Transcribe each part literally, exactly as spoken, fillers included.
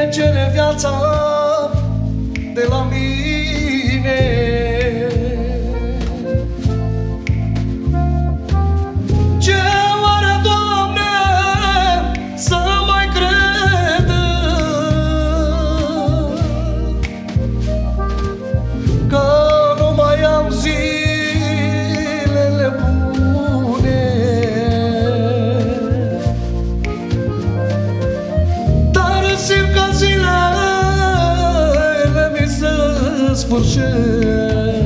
cere viața de la mine. Ce oare, Doamne, să mai cred că nu mai am zilele bune, dar simt că zilele mi se sfârșesc.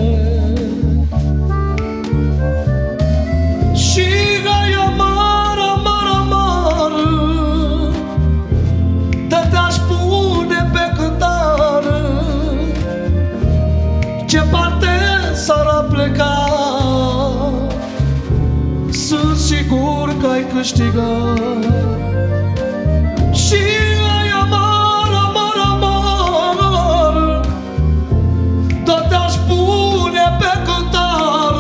Și ai amar, amar, amar, de te-aș pune pe cântar, ce parte s-ar apleca, sunt sigur că ai câștigat. Și ai amar, amar, amar, de te-aș pune pe cântar,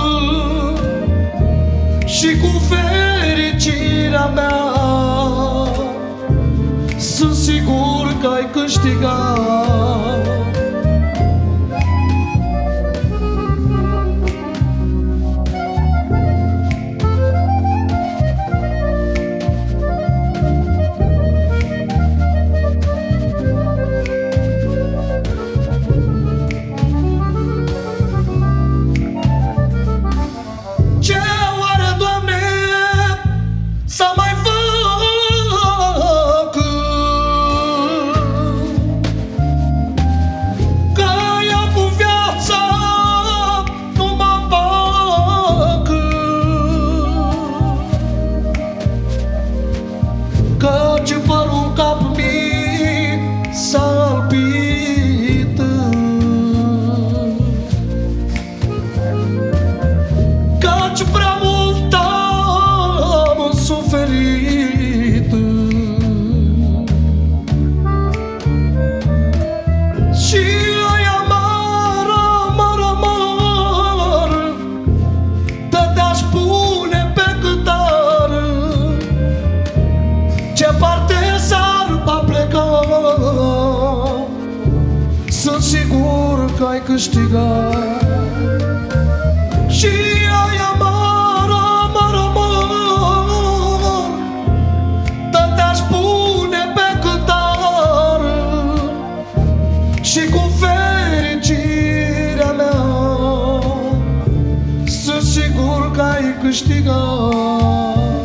și cu fericirea mea sunt sigur că ai câștigat. Căci părul în cap mi s-a albit, căci prea mult am suferit, și ai amar, amar, amar, de te-aș pune pe cântar, ce parte s-ar apleca, sunt sigur că ai câștigat. Și ai amar, amar, amar, de te-aș pune pe cântar, și cu fericirea mea sunt sigur că ai câștigat.